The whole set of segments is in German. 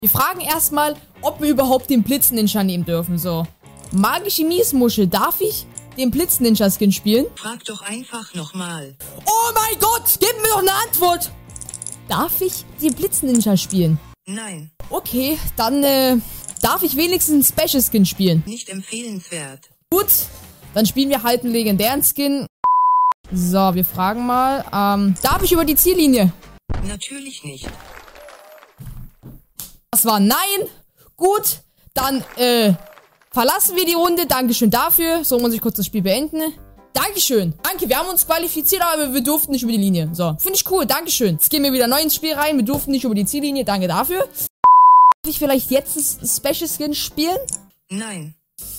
Wir fragen erstmal, ob wir überhaupt den Blitz-Ninja nehmen dürfen, so. Magische Miesmuschel, darf ich den Blitz-Ninja-Skin spielen? Frag doch einfach nochmal. Oh mein Gott, gib mir doch eine Antwort! Darf ich den Blitz-Ninja spielen? Nein, Okay, dann, darf ich wenigstens einen Special-Skin spielen? nicht empfehlenswert. Gut, dann spielen wir halt einen legendären Skin. So, wir fragen mal, darf ich über die Ziellinie? Natürlich nicht. Das war nein. Gut, dann, verlassen wir die Runde. Dankeschön dafür. So muss ich kurz das Spiel beenden. Dankeschön. Danke, wir haben uns qualifiziert, aber wir durften nicht über die Linie. So, finde ich cool. Dankeschön. Jetzt gehen wir wieder neu ins Spiel rein. Wir durften nicht über die Ziellinie. Danke dafür. Darf ich vielleicht jetzt das Special Skin spielen? Nein,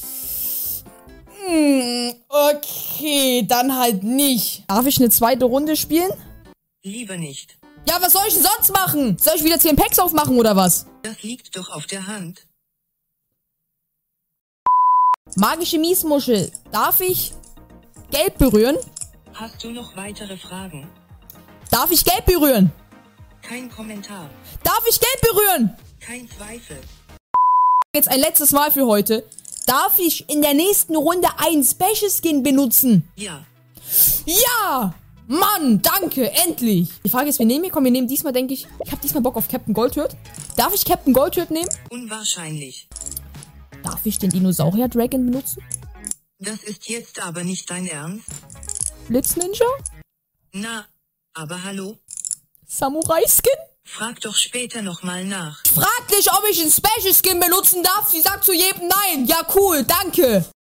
Okay, dann halt nicht. Darf ich eine zweite Runde spielen? lieber nicht. Ja, was soll ich denn sonst machen? Soll ich wieder 10 Packs aufmachen oder was? Das liegt doch auf der Hand. Magische Miesmuschel. Darf ich gelb berühren? Hast du noch weitere Fragen? Darf ich gelb berühren? Kein Kommentar. Darf ich gelb berühren? Kein Zweifel. Jetzt ein letztes Mal für heute. Darf ich in der nächsten Runde einen Special Skin benutzen? Ja, Ja! Mann, danke, endlich. Die Frage ist, wir nehmen hier, komm, wir nehmen diesmal, denke ich, habe diesmal Bock auf Captain Goldhirt. Darf ich Captain Goldhirt nehmen? unwahrscheinlich. Darf ich den Dinosaurier Dragon benutzen? Das ist jetzt aber nicht dein Ernst? Blitz Ninja? Na, aber hallo? Samurai Skin? Frag doch später nochmal nach. Frag dich, ob ich einen Special Skin benutzen darf. Sie sagt zu jedem Nein. Ja, cool, danke.